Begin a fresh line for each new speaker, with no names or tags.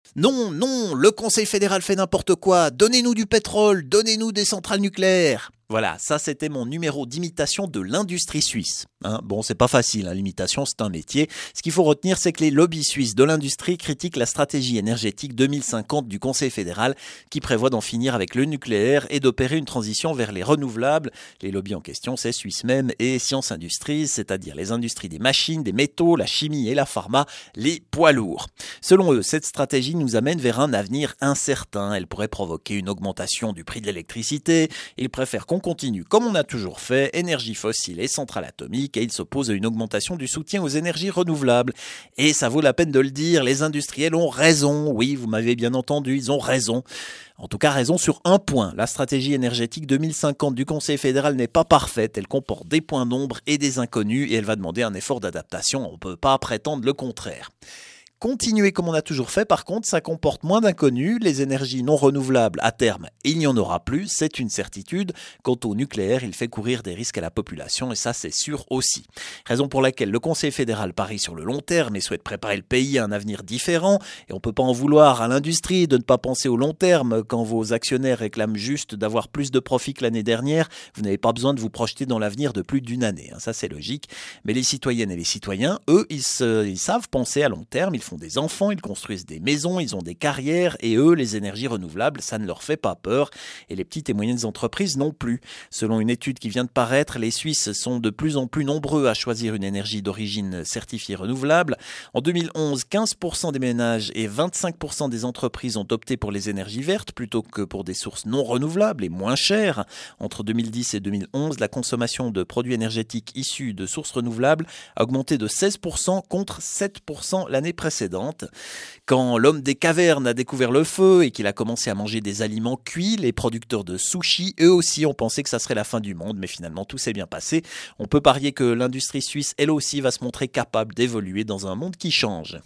Non, non, le Conseil fédéral fait n'importe quoi. Donnez-nous du pétrole, donnez-nous des centrales nucléaires. Voilà, ça c'était mon numéro d'imitation de l'industrie suisse. Bon, c'est pas facile, l'imitation c'est un métier. Ce qu'il faut retenir, c'est que les lobbies suisses de l'industrie critiquent la stratégie énergétique 2050 du Conseil fédéral qui prévoit d'en finir avec le nucléaire et d'opérer une transition vers les renouvelables. Les lobbies en question, c'est Suisse même et Science Industries, c'est-à-dire les industries des machines, des métaux, la chimie et la pharma, les poids lourds. Selon eux, cette stratégie nous amène vers un avenir incertain. Elle pourrait provoquer une augmentation du prix de l'électricité. Ils préfèrent qu'on continue comme on a toujours fait, énergie fossile et centrales atomiques, et ils s'opposent à une augmentation du soutien aux énergies renouvelables. Et ça vaut la peine de le dire, les industriels ont raison. Oui, vous m'avez bien entendu, ils ont raison. En tout cas, raison sur un point. La stratégie énergétique 2050 du Conseil fédéral n'est pas parfaite. Elle comporte des points d'ombre et des inconnus et elle va demander un effort d'adaptation. On ne peut pas prétendre le contraire. Continuer comme on a toujours fait, par contre, ça comporte moins d'inconnus. Les énergies non renouvelables, à terme, il n'y en aura plus, c'est une certitude. Quant au nucléaire, il fait courir des risques à la population, et ça, c'est sûr aussi. Raison pour laquelle le Conseil fédéral parie sur le long terme et souhaite préparer le pays à un avenir différent. Et on ne peut pas en vouloir à l'industrie de ne pas penser au long terme. Quand vos actionnaires réclament juste d'avoir plus de profit que l'année dernière, vous n'avez pas besoin de vous projeter dans l'avenir de plus d'une année. Ça, c'est logique. Mais les citoyennes et les citoyens, eux, ils savent penser à long terme. Ils font des enfants, ils construisent des maisons, ils ont des carrières et eux, les énergies renouvelables, ça ne leur fait pas peur et les petites et moyennes entreprises non plus. Selon une étude qui vient de paraître, les Suisses sont de plus en plus nombreux à choisir une énergie d'origine certifiée renouvelable. En 2011, 15% des ménages et 25% des entreprises ont opté pour les énergies vertes plutôt que pour des sources non renouvelables et moins chères. Entre 2010 et 2011, la consommation de produits énergétiques issus de sources renouvelables a augmenté de 16% contre 7% l'année précédente. Quand l'homme des cavernes a découvert le feu et qu'il a commencé à manger des aliments cuits, les producteurs de sushis, eux aussi, ont pensé que ça serait la fin du monde, mais finalement tout s'est bien passé. On peut parier que l'industrie suisse, elle aussi, va se montrer capable d'évoluer dans un monde qui change.